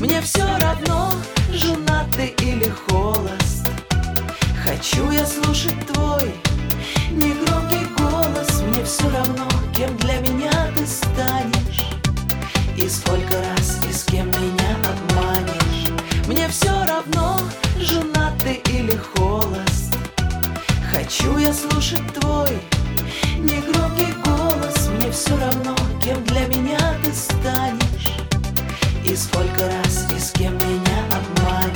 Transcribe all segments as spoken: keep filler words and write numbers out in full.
Мне все равно, женат ты или холост. Хочу я слушать твой негромкий голос. Мне все равно, кем для меня ты станешь, и сколько раз и с кем меня обманешь. Мне все равно, женат ты или холост. Хочу я слушать твой негромкий голос. Мне все равно, кем для меня ты станешь, и сколько раз и с кем меня обманешь.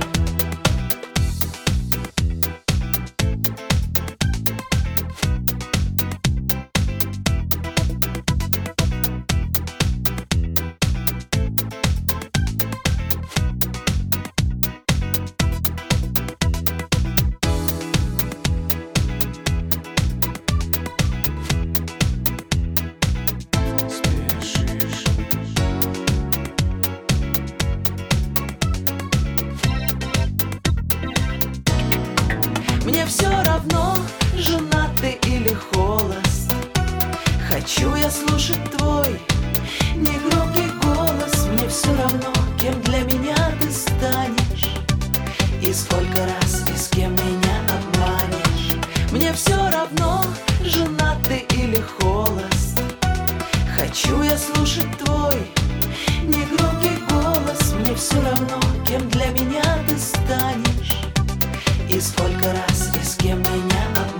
Мне все равно, женат ты или холост. Хочу я слушать твой негромкий голос. Мне все равно, кем для меня ты станешь, и сколько раз и с кем меня обманешь. Мне все равно, женат ты или холост. Хочу я слушать твой негромкий голос. Мне все равно, кем для меня ты станешь, и сколько раз и с кем меня обманешь.